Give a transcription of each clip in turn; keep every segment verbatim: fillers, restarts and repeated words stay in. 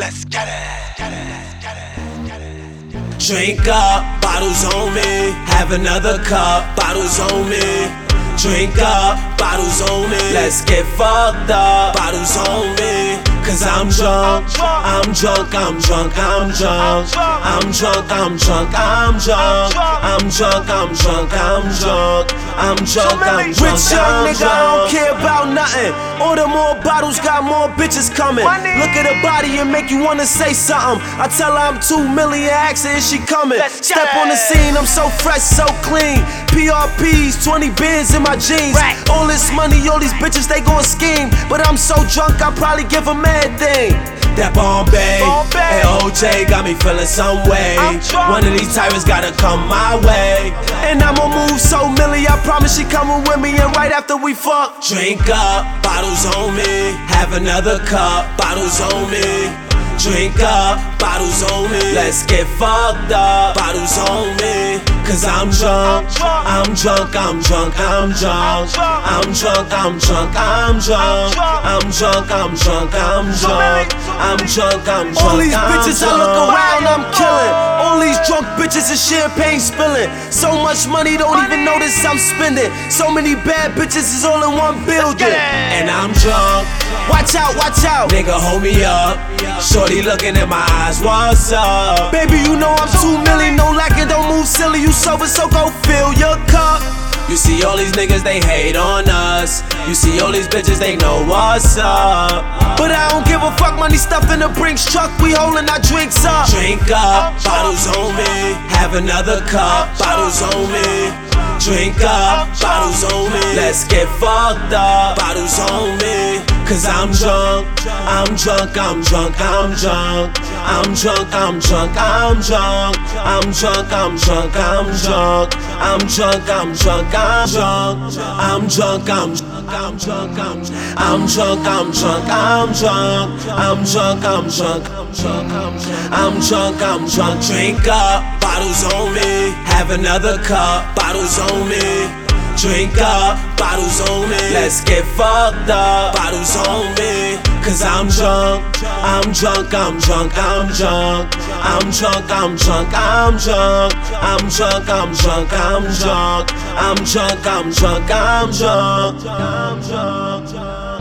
Let's get it, get it, get it, get it. Drink up, bottles on me. Have another cup, bottles on me. Drink up, bottles on me. Let's get fucked up, bottles on me. Cause I'm drunk, I'm drunk, I'm drunk, I'm drunk. I'm drunk, I'm drunk, I'm drunk. I'm drunk, I'm drunk, I'm drunk. I'm drunk, I'm drunk. Rich young nigga, I don't care about nothing. Order more bottles, got more bitches coming. Look at her body and make you wanna say something. I tell her I'm two million, ask her, is she coming? Step on the scene, I'm so fresh, so clean. P R Ps, twenty bins in my jeans. All this money, all these bitches, they gon' scheme. But I'm so drunk, I probably give a mad thing. That Bombay, and O J got me feeling some way. One of these tyrants gotta come my way. And I'ma move so Millie, I promise she coming with me. And right after we fuck, drink up, bottles on me. Have another cup, bottles on me. Drink up, bottles on me. Let's get fucked up, bottles on me. Cause I'm drunk, I'm drunk, I'm drunk, I'm drunk. I'm drunk, I'm drunk, I'm drunk. I'm drunk, I'm drunk, I'm drunk. I'm drunk, I'm drunk. All these bitches I look around, I'm killing. All these drunk bitches is champagne spilling. So much money, don't even notice I'm spending. So many bad bitches is all in one building. And I'm drunk. Watch out, watch out. Nigga, hold me up. Shorty looking in my eyes, what's up? Baby, you know I'm two million, no lacking, don't move silly. You sober, so go fill your cup. You see all these niggas, they hate on us. You see all these bitches, they know what's up. But I don't give a fuck, money stuffed in the Brinks truck. We holding our drinks up. Drink up, bottles on me. Have another cup, bottles on me. Drink up, bottles on me. Let's get fucked up, bottles on me. Cause I'm drunk, I'm drunk, I'm drunk, I'm drunk. I'm drunk, I'm drunk, I'm drunk. I'm drunk, I'm drunk, I'm drunk. I'm drunk, I'm drunk, I'm drunk. I'm drunk, I'm drunk, I'm drunk, I'm drunk. I'm drunk, I'm drunk, I'm drunk. I'm drunk, I'm drunk, I'm drunk, I'm drunk. I'm drunk, I'm drunk. Drink up, bottles on me. Have another cup, bottles on me. Drink up, bottles on me. Let's get fucked up, bottles on me. Cause I'm drunk, I'm drunk, I'm drunk, I'm drunk. I'm drunk, I'm drunk, I'm drunk. I'm drunk, I'm drunk, I'm drunk. I'm drunk, I'm drunk, I'm drunk. I'm drunk,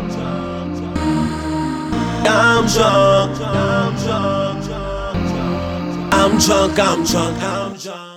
I'm drunk, I'm drunk. I'm drunk, I'm drunk, I'm drunk.